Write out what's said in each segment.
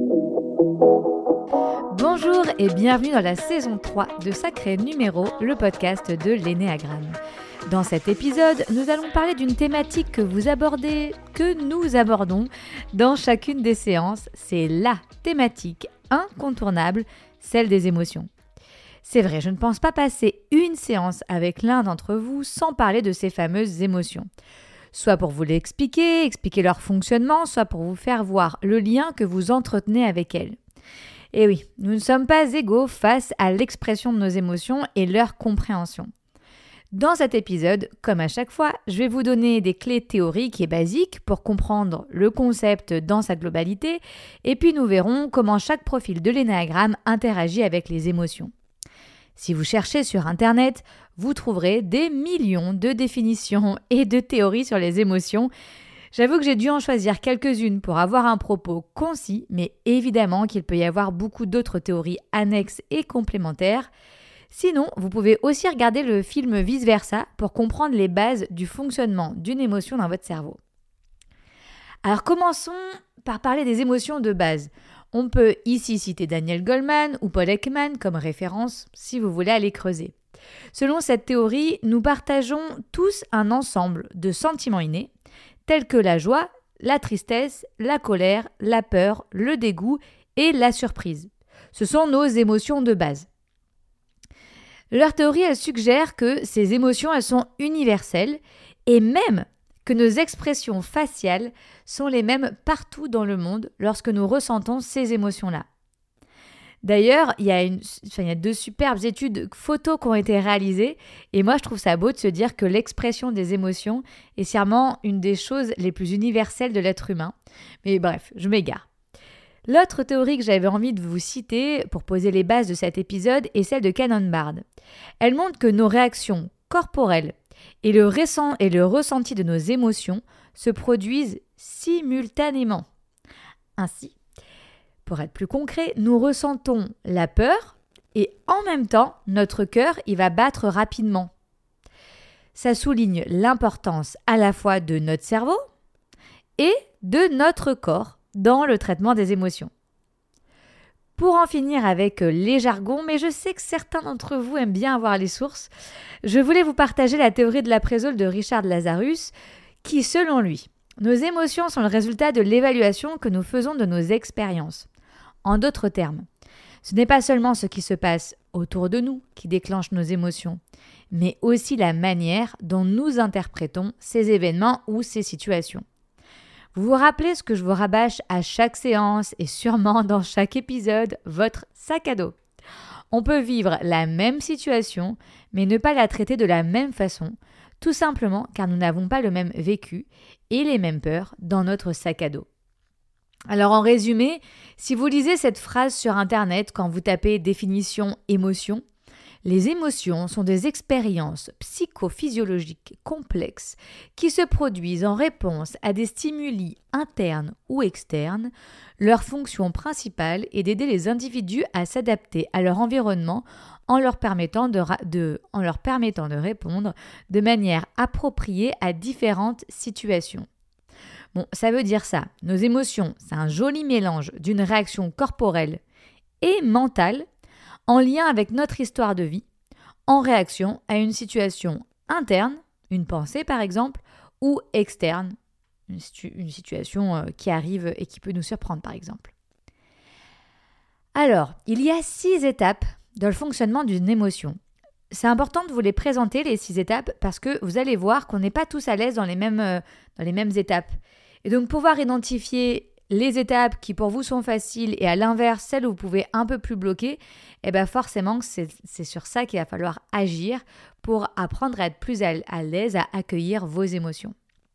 Bonjour et bienvenue dans la saison 3 de Sacré Numéro, le podcast de l'Ennéagramme. Dans cet épisode, nous allons parler d'une thématique que nous abordons dans chacune des séances. C'est la thématique incontournable, celle des émotions. C'est vrai, je ne pense pas passer une séance avec l'un d'entre vous sans parler de ces fameuses émotions. Soit pour vous expliquer leur fonctionnement, soit pour vous faire voir le lien que vous entretenez avec elles. Et oui, nous ne sommes pas égaux face à l'expression de nos émotions et leur compréhension. Dans cet épisode, comme à chaque fois, je vais vous donner des clés théoriques et basiques pour comprendre le concept dans sa globalité, et puis nous verrons comment chaque profil de l'Ennéagramme interagit avec les émotions. Si vous cherchez sur Internet, vous trouverez des millions de définitions et de théories sur les émotions. J'avoue que j'ai dû en choisir quelques-unes pour avoir un propos concis, mais évidemment qu'il peut y avoir beaucoup d'autres théories annexes et complémentaires. Sinon, vous pouvez aussi regarder le film Vice Versa pour comprendre les bases du fonctionnement d'une émotion dans votre cerveau. Alors commençons par parler des émotions de base. On peut ici citer Daniel Goleman ou Paul Ekman comme référence si vous voulez aller creuser. Selon cette théorie, nous partageons tous un ensemble de sentiments innés, tels que la joie, la tristesse, la colère, la peur, le dégoût et la surprise. Ce sont nos émotions de base. Leur théorie, elle suggère que ces émotions, elles sont universelles et même que nos expressions faciales sont les mêmes partout dans le monde lorsque nous ressentons ces émotions-là. D'ailleurs, il y a 2 superbes études photos qui ont été réalisées et moi je trouve ça beau de se dire que l'expression des émotions est sûrement une des choses les plus universelles de l'être humain. Mais bref, je m'égare. L'autre théorie que j'avais envie de vous citer pour poser les bases de cet épisode est celle de Cannon-Bard. Elle montre que nos réactions corporelles et le ressenti de nos émotions se produisent simultanément. Ainsi, pour être plus concret, nous ressentons la peur et en même temps, notre cœur il va battre rapidement. Ça souligne l'importance à la fois de notre cerveau et de notre corps dans le traitement des émotions. Pour en finir avec les jargons, mais je sais que certains d'entre vous aiment bien avoir les sources, je voulais vous partager la théorie de l'aprésole de Richard Lazarus qui, selon lui, nos émotions sont le résultat de l'évaluation que nous faisons de nos expériences. En d'autres termes, ce n'est pas seulement ce qui se passe autour de nous qui déclenche nos émotions, mais aussi la manière dont nous interprétons ces événements ou ces situations. Vous vous rappelez ce que je vous rabâche à chaque séance et sûrement dans chaque épisode, votre sac à dos. On peut vivre la même situation, mais ne pas la traiter de la même façon, tout simplement car nous n'avons pas le même vécu et les mêmes peurs dans notre sac à dos. Alors en résumé, si vous lisez cette phrase sur Internet quand vous tapez définition émotion, les émotions sont des expériences psychophysiologiques complexes qui se produisent en réponse à des stimuli internes ou externes. Leur fonction principale est d'aider les individus à s'adapter à leur environnement en leur permettant de répondre de manière appropriée à différentes situations. Bon, ça veut dire ça. Nos émotions, c'est un joli mélange d'une réaction corporelle et mentale en lien avec notre histoire de vie, en réaction à une situation interne, une pensée par exemple, ou externe, une situation qui arrive et qui peut nous surprendre par exemple. Alors, il y a 6 étapes dans le fonctionnement d'une émotion. C'est important de vous les présenter, les 6 étapes, parce que vous allez voir qu'on n'est pas tous à l'aise dans les mêmes étapes. Et donc, pouvoir identifier les étapes qui pour vous sont faciles et à l'inverse, celles où vous pouvez un peu plus bloquer, forcément, c'est sur ça qu'il va falloir agir pour apprendre à être plus à l'aise à accueillir vos émotions.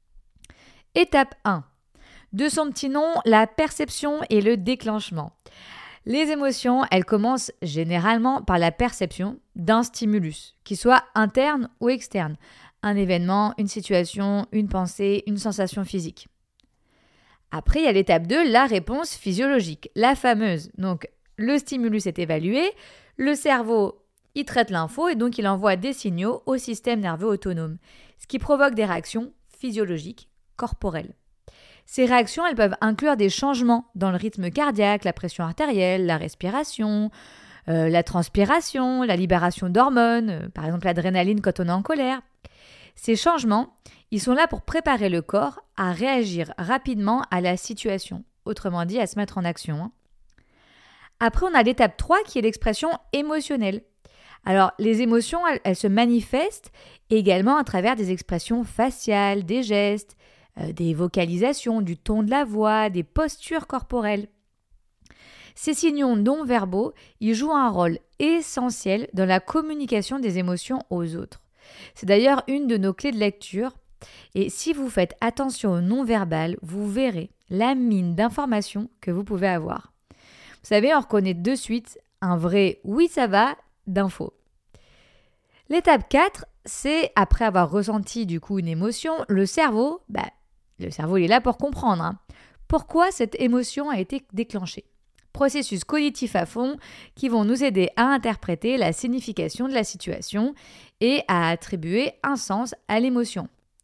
Étape 1. De son petit nom, la perception et le déclenchement. Les émotions, elles commencent généralement par la perception d'un stimulus, qu'il soit interne ou externe. Un événement, une situation, une pensée, une sensation physique. Après, il y a l'étape 2, la réponse physiologique, la fameuse. Donc, le stimulus est évalué, le cerveau, il traite l'info et donc il envoie des signaux au système nerveux autonome, ce qui provoque des réactions physiologiques corporelles. Ces réactions, elles peuvent inclure des changements dans le rythme cardiaque, la pression artérielle, la respiration, la transpiration, la libération d'hormones, par exemple l'adrénaline quand on est en colère. Ces changements, ils sont là pour préparer le corps à réagir rapidement à la situation, autrement dit à se mettre en action. Après, on a l'étape 3 qui est l'expression émotionnelle. Alors, les émotions, elles se manifestent également à travers des expressions faciales, des gestes, des vocalisations, du ton de la voix, des postures corporelles. Ces signaux non-verbaux, ils jouent un rôle essentiel dans la communication des émotions aux autres. C'est d'ailleurs une de nos clés de lecture. Et si vous faites attention au non-verbal, vous verrez la mine d'informations que vous pouvez avoir. Vous savez, on reconnaît de suite un vrai « oui, ça va » d'infos. L'étape 4, c'est après avoir ressenti du coup une émotion, le cerveau, il est là pour comprendre pourquoi cette émotion a été déclenchée. Processus cognitifs à fond qui vont nous aider à interpréter la signification de la situation et à attribuer un sens à l'émotion.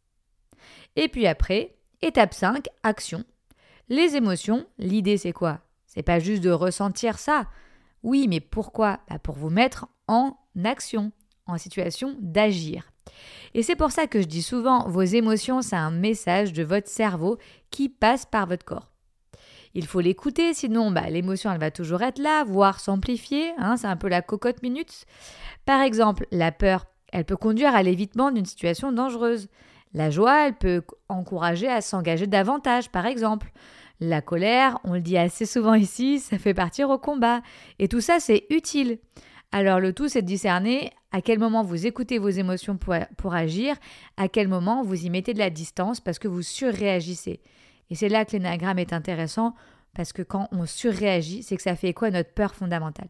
Et puis après, étape 5, action. Les émotions, l'idée c'est quoi ? C'est pas juste de ressentir ça. Oui, mais pourquoi ? Pour vous mettre en action, en situation d'agir. Et c'est pour ça que je dis souvent, vos émotions, c'est un message de votre cerveau qui passe par votre corps. Il faut l'écouter, sinon l'émotion elle va toujours être là, voire s'amplifier, c'est un peu la cocotte minute. Par exemple, la peur, elle peut conduire à l'évitement d'une situation dangereuse. La joie, elle peut encourager à s'engager davantage, par exemple. La colère, on le dit assez souvent ici, ça fait partir au combat. Et tout ça, c'est utile. Alors le tout, c'est de discerner à quel moment vous écoutez vos émotions pour agir, à quel moment vous y mettez de la distance parce que vous surréagissez. Et c'est là que l'énéagramme est intéressant parce que quand on surréagit, c'est que ça fait écho à notre peur fondamentale.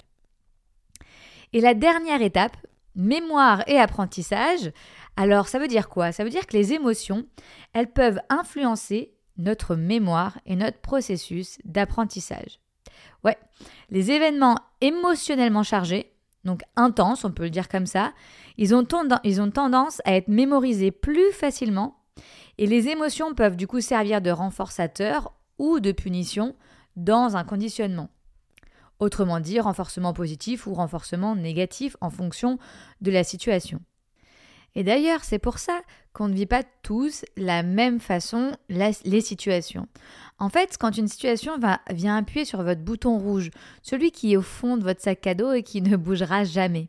Et la dernière étape, mémoire et apprentissage, alors ça veut dire quoi ? Ça veut dire que les émotions, elles peuvent influencer notre mémoire et notre processus d'apprentissage. Ouais, les événements émotionnellement chargés, donc intenses, on peut le dire comme ça, ils ont tendance à être mémorisés plus facilement et les émotions peuvent du coup servir de renforçateur ou de punition dans un conditionnement. Autrement dit, renforcement positif ou renforcement négatif en fonction de la situation. Et d'ailleurs, c'est pour ça qu'on ne vit pas tous la même façon les situations. En fait, quand une situation vient appuyer sur votre bouton rouge, celui qui est au fond de votre sac à dos et qui ne bougera jamais,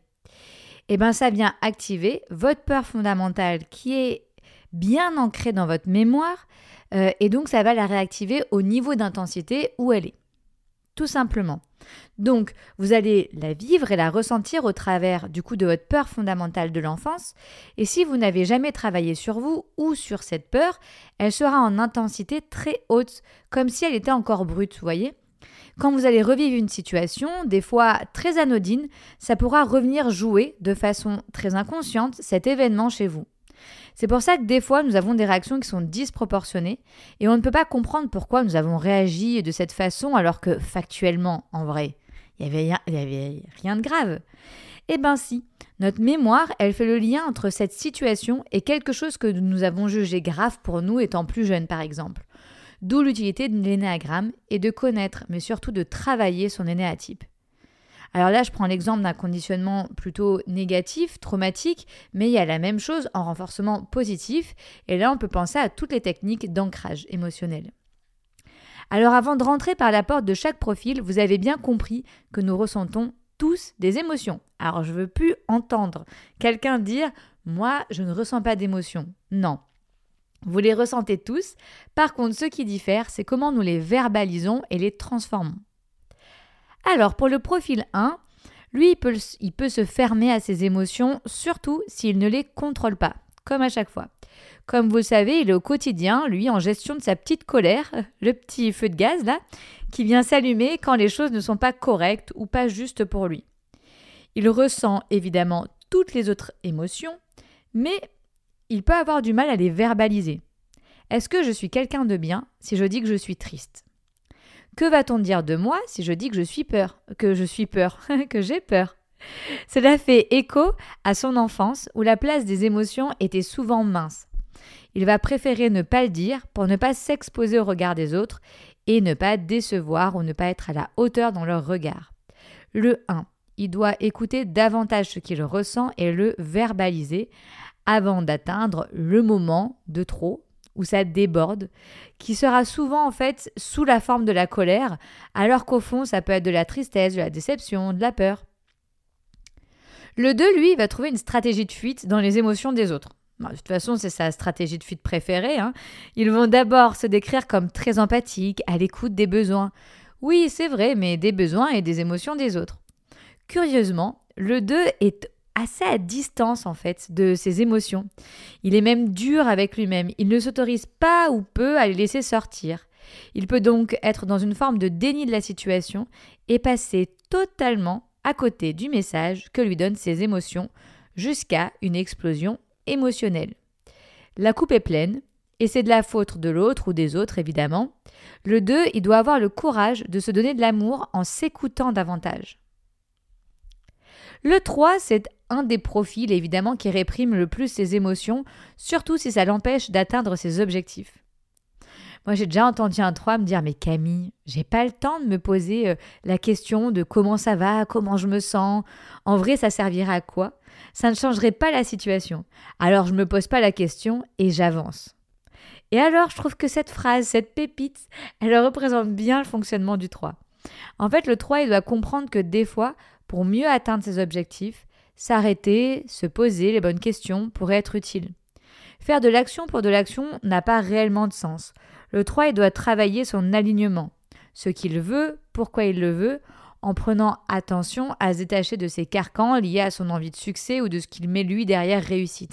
ça vient activer votre peur fondamentale qui est bien ancrée dans votre mémoire et donc ça va la réactiver au niveau d'intensité où elle est. Tout simplement. Donc, vous allez la vivre et la ressentir au travers du coup de votre peur fondamentale de l'enfance. Et si vous n'avez jamais travaillé sur vous ou sur cette peur, elle sera en intensité très haute, comme si elle était encore brute, vous voyez ? Quand vous allez revivre une situation, des fois très anodine, ça pourra revenir jouer de façon très inconsciente cet événement chez vous. C'est pour ça que des fois, nous avons des réactions qui sont disproportionnées et on ne peut pas comprendre pourquoi nous avons réagi de cette façon alors que factuellement, en vrai, il n'y avait rien de grave. Eh bien si, notre mémoire, elle fait le lien entre cette situation et quelque chose que nous avons jugé grave pour nous étant plus jeunes par exemple. D'où l'utilité de l'énéagramme et de connaître, mais surtout de travailler son énéatype. Alors là, je prends l'exemple d'un conditionnement plutôt négatif, traumatique, mais il y a la même chose en renforcement positif. Et là, on peut penser à toutes les techniques d'ancrage émotionnel. Alors avant de rentrer par la porte de chaque profil, vous avez bien compris que nous ressentons tous des émotions. Alors je ne veux plus entendre quelqu'un dire « moi, je ne ressens pas d'émotions ». Non. Vous les ressentez tous. Par contre, ce qui diffère, c'est comment nous les verbalisons et les transformons. Alors, pour le profil 1, lui, il peut se fermer à ses émotions, surtout s'il ne les contrôle pas, comme à chaque fois. Comme vous le savez, il est au quotidien, lui, en gestion de sa petite colère, le petit feu de gaz, là, qui vient s'allumer quand les choses ne sont pas correctes ou pas justes pour lui. Il ressent évidemment toutes les autres émotions, mais il peut avoir du mal à les verbaliser. Est-ce que je suis quelqu'un de bien si je dis que je suis triste ? Que va-t-on dire de moi si je dis que j'ai peur ? Cela fait écho à son enfance où la place des émotions était souvent mince. Il va préférer ne pas le dire pour ne pas s'exposer au regard des autres et ne pas décevoir ou ne pas être à la hauteur dans leur regard. Le 1, il doit écouter davantage ce qu'il ressent et le verbaliser avant d'atteindre le moment de trop où ça déborde, qui sera souvent en fait sous la forme de la colère, alors qu'au fond ça peut être de la tristesse, de la déception, de la peur. Le 2, lui, va trouver une stratégie de fuite dans les émotions des autres. De toute façon, c'est sa stratégie de fuite préférée. Ils vont d'abord se décrire comme très empathiques, à l'écoute des besoins. Oui, c'est vrai, mais des besoins et des émotions des autres. Curieusement, le 2 est assez à distance en fait de ses émotions. Il est même dur avec lui-même. Il ne s'autorise pas ou peu à les laisser sortir. Il peut donc être dans une forme de déni de la situation et passer totalement à côté du message que lui donnent ses émotions jusqu'à une explosion émotionnelle. La coupe est pleine et c'est de la faute de l'autre ou des autres évidemment. Le 2, il doit avoir le courage de se donner de l'amour en s'écoutant davantage. Le 3, c'est un des profils évidemment qui réprime le plus ses émotions, surtout si ça l'empêche d'atteindre ses objectifs. Moi, j'ai déjà entendu un 3 me dire « Mais Camille, j'ai pas le temps de me poser la question de comment ça va, comment je me sens. En vrai, ça servirait à quoi? Ça ne changerait pas la situation. Alors, je me pose pas la question et j'avance. » Et alors, je trouve que cette phrase, cette pépite, elle représente bien le fonctionnement du 3. En fait, le 3, il doit comprendre que des fois, pour mieux atteindre ses objectifs, s'arrêter, se poser les bonnes questions pourrait être utile. Faire de l'action pour de l'action n'a pas réellement de sens. Le 3, il doit travailler son alignement, ce qu'il veut, pourquoi il le veut, en prenant attention à se détacher de ses carcans liés à son envie de succès ou de ce qu'il met lui derrière réussite.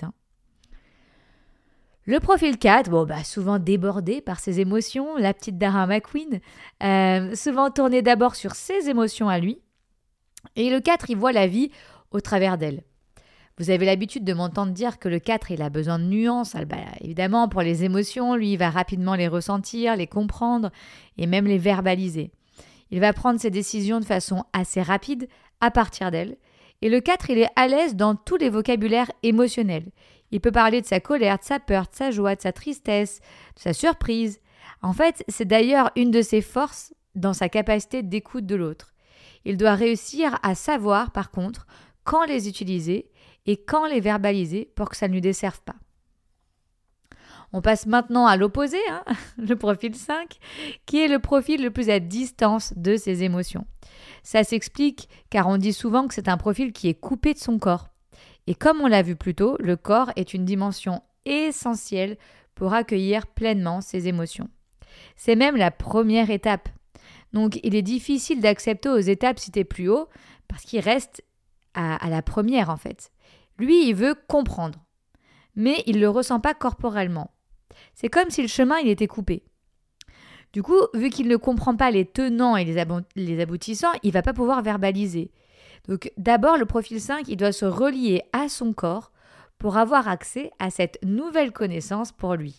Le profil 4, souvent débordé par ses émotions, la petite Dara McQueen, souvent tourné d'abord sur ses émotions à lui. Et le 4, il voit la vie au travers d'elle. Vous avez l'habitude de m'entendre dire que le 4, il a besoin de nuances. Évidemment, pour les émotions, lui, il va rapidement les ressentir, les comprendre et même les verbaliser. Il va prendre ses décisions de façon assez rapide à partir d'elle. Et le 4, il est à l'aise dans tous les vocabulaires émotionnels. Il peut parler de sa colère, de sa peur, de sa joie, de sa tristesse, de sa surprise. En fait, c'est d'ailleurs une de ses forces dans sa capacité d'écoute de l'autre. Il doit réussir à savoir, par contre, quand les utiliser et quand les verbaliser pour que ça ne lui desserve pas. On passe maintenant à l'opposé, le profil 5, qui est le profil le plus à distance de ses émotions. Ça s'explique car on dit souvent que c'est un profil qui est coupé de son corps. Et comme on l'a vu plus tôt, le corps est une dimension essentielle pour accueillir pleinement ses émotions. C'est même la première étape. Donc il est difficile d'accepter aux étapes citées plus haut parce qu'il reste à la première en fait. Lui, il veut comprendre, mais il ne le ressent pas corporellement. C'est comme si le chemin il était coupé. Du coup, vu qu'il ne comprend pas les tenants et les aboutissants, il ne va pas pouvoir verbaliser. Donc d'abord, le profil 5, il doit se relier à son corps pour avoir accès à cette nouvelle connaissance pour lui.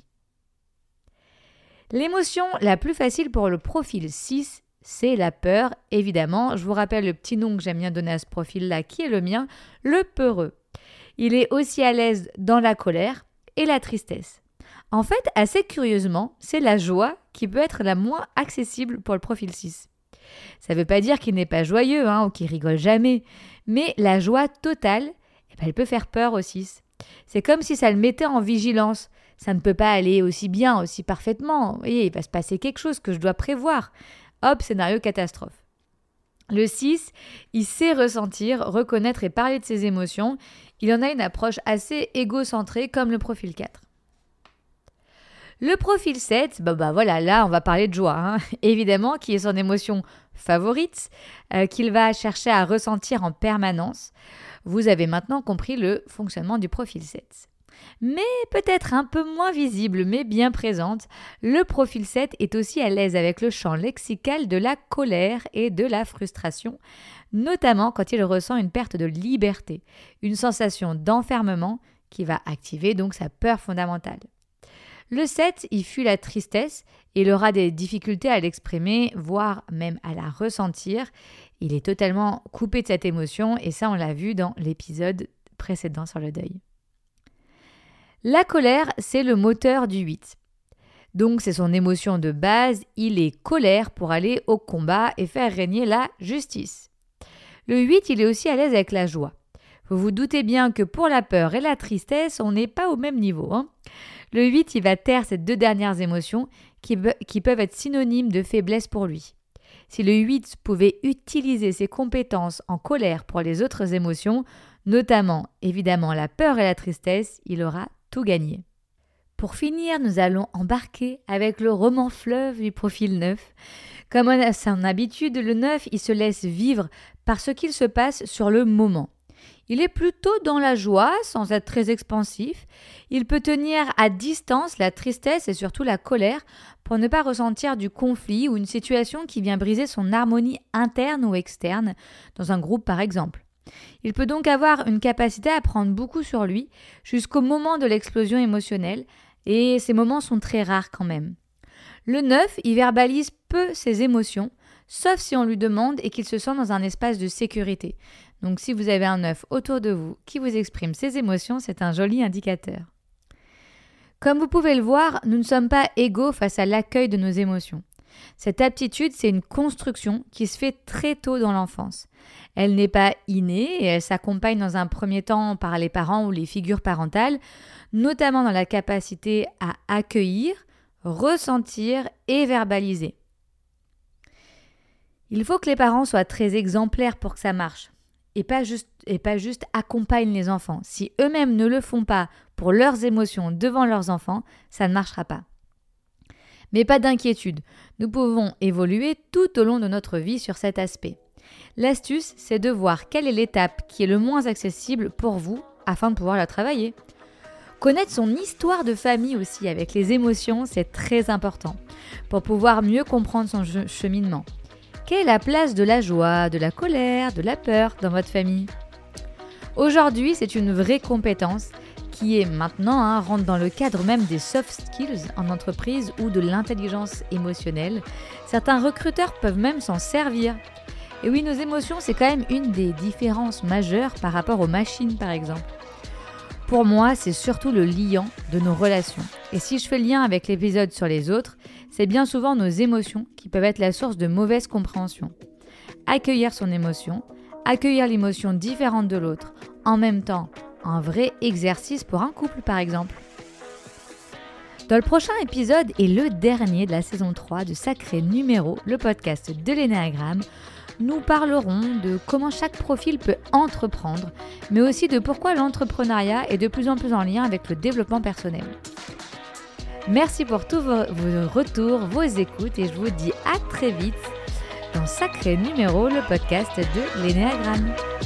L'émotion la plus facile pour le profil 6, c'est la peur, évidemment. Je vous rappelle le petit nom que j'aime bien donner à ce profil-là, qui est le mien, le peureux. Il est aussi à l'aise dans la colère et la tristesse. En fait, assez curieusement, c'est la joie qui peut être la moins accessible pour le profil 6. Ça ne veut pas dire qu'il n'est pas joyeux ou qu'il rigole jamais, mais la joie totale, elle peut faire peur au 6. C'est comme si ça le mettait en vigilance. Ça ne peut pas aller aussi bien, aussi parfaitement. Vous voyez, il va se passer quelque chose que je dois prévoir. Hop, scénario catastrophe. Le 6, il sait ressentir, reconnaître et parler de ses émotions. Il en a une approche assez égocentrée comme le profil 4. Le profil 7, là on va parler de joie, évidemment, qui est son émotion favorite, qu'il va chercher à ressentir en permanence. Vous avez maintenant compris le fonctionnement du profil 7. Mais peut-être un peu moins visible, mais bien présente, le profil 7 est aussi à l'aise avec le champ lexical de la colère et de la frustration, notamment quand il ressent une perte de liberté, une sensation d'enfermement qui va activer donc sa peur fondamentale. Le 7, il fuit la tristesse et il aura des difficultés à l'exprimer, voire même à la ressentir. Il est totalement coupé de cette émotion et ça, on l'a vu dans l'épisode précédent sur le deuil. La colère, c'est le moteur du 8. Donc c'est son émotion de base, il est colère pour aller au combat et faire régner la justice. Le 8, il est aussi à l'aise avec la joie. Vous vous doutez bien que pour la peur et la tristesse, on n'est pas au même niveau. Le 8, il va taire ces deux dernières émotions qui peuvent être synonymes de faiblesse pour lui. Si le 8 pouvait utiliser ses compétences en colère pour les autres émotions, notamment évidemment la peur et la tristesse, il aura tout gagné. Pour finir, nous allons embarquer avec le roman fleuve du profil 9. Comme à son habitude, le 9, il se laisse vivre par ce qu'il se passe sur le moment. Il est plutôt dans la joie, sans être très expansif. Il peut tenir à distance la tristesse et surtout la colère pour ne pas ressentir du conflit ou une situation qui vient briser son harmonie interne ou externe, dans un groupe par exemple. Il peut donc avoir une capacité à prendre beaucoup sur lui jusqu'au moment de l'explosion émotionnelle, et ces moments sont très rares quand même. Le 9, il verbalise peu ses émotions, sauf si on lui demande et qu'il se sent dans un espace de sécurité. Donc si vous avez un 9 autour de vous qui vous exprime ses émotions, c'est un joli indicateur. Comme vous pouvez le voir, nous ne sommes pas égaux face à l'accueil de nos émotions. Cette aptitude, c'est une construction qui se fait très tôt dans l'enfance. Elle n'est pas innée et elle s'accompagne dans un premier temps par les parents ou les figures parentales, notamment dans la capacité à accueillir, ressentir et verbaliser. Il faut que les parents soient très exemplaires pour que ça marche et pas juste accompagnent les enfants. Si eux-mêmes ne le font pas pour leurs émotions devant leurs enfants, ça ne marchera pas. Mais pas d'inquiétude, nous pouvons évoluer tout au long de notre vie sur cet aspect. L'astuce, c'est de voir quelle est l'étape qui est le moins accessible pour vous afin de pouvoir la travailler. Connaître son histoire de famille aussi avec les émotions, c'est très important pour pouvoir mieux comprendre son cheminement. Quelle est la place de la joie, de la colère, de la peur dans votre famille ? Aujourd'hui, c'est une vraie compétence qui est maintenant rentre dans le cadre même des soft skills en entreprise ou de l'intelligence émotionnelle. Certains recruteurs peuvent même s'en servir. Et oui, nos émotions, c'est quand même une des différences majeures par rapport aux machines, par exemple. Pour moi, c'est surtout le liant de nos relations. Et si je fais le lien avec l'épisode sur les autres, c'est bien souvent nos émotions qui peuvent être la source de mauvaise compréhension. Accueillir son émotion, accueillir l'émotion différente de l'autre, en même temps, un vrai exercice pour un couple par exemple. Dans le prochain épisode et le dernier de la saison 3 de Sacré Numéro, le podcast de l'Énéagramme, nous parlerons de comment chaque profil peut entreprendre, mais aussi de pourquoi l'entrepreneuriat est de plus en plus en lien avec le développement personnel. Merci pour tous vos retours, vos écoutes et je vous dis à très vite dans Sacré Numéro, le podcast de l'Énéagramme.